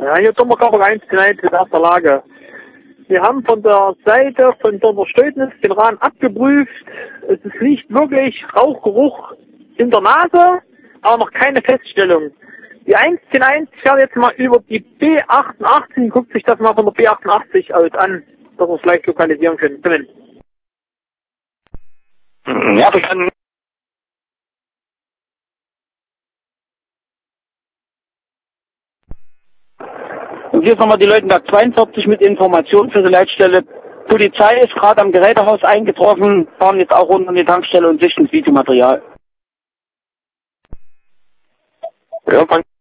Ja, hier Dommerkörper 1-1 in erster Lage. Wir haben von der Seite von der Verstößnis den Rahmen abgeprüft. Es riecht wirklich Rauchgeruch in der Nase, aber noch keine Feststellung. Die 1-1 fährt jetzt mal über die B88, guckt sich das mal von der B88 aus an, dass wir es vielleicht lokalisieren können. Binnen. Ja, verstanden. Und hier ist nochmal die Leutenberg 42 mit Informationen für die Leitstelle. Polizei ist gerade am Gerätehaus eingetroffen, fahren jetzt auch runter an die Tankstelle und sichten das Videomaterial. Ja,